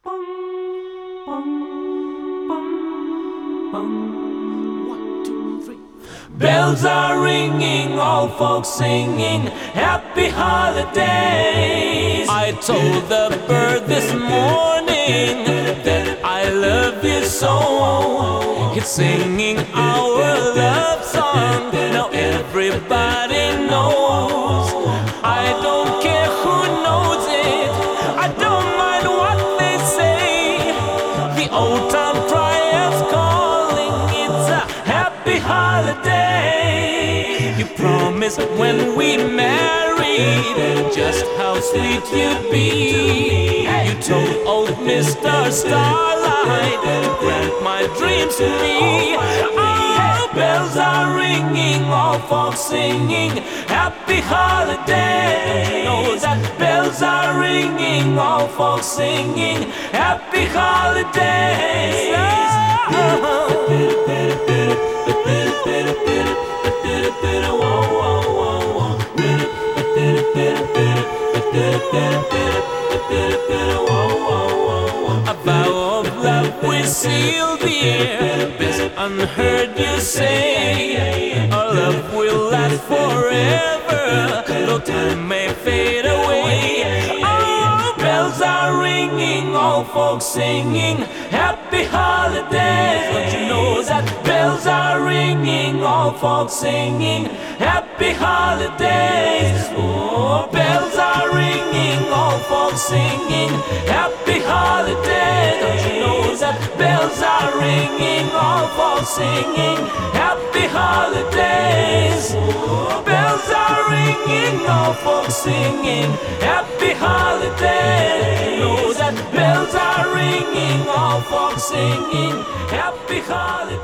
Bells are ringing, all folks singing happy holidays. I told the bird this morning that I love you so. It's singing our love song, now everybody knows. I don't care who knows it, I don't mind what they say. The old town crier's calling, it's a happy holiday. You promised when we married just how sweet you'd be. You told old Mr. Starlight to grant my dreams to me. Oh, bells are ringing, all folks singing happy holiday. Oh, that bells are ringing, all folks singing happy holidays. A vow of love we sealed the air, best unheard you say. Our love will last forever, though time may fade away. Oh, bells are ringing, all folks singing happy holidays. Don't you know that bells are ringing, all folks singing happy holidays. Oh, bells are ringing, all folks singing happy holidays. Don't you know that bells are ringing, all folks singing happy holidays. Oh, bells are ringing, all folks singing happy holidays. You know that bells are ringing, all folks singing happy holidays.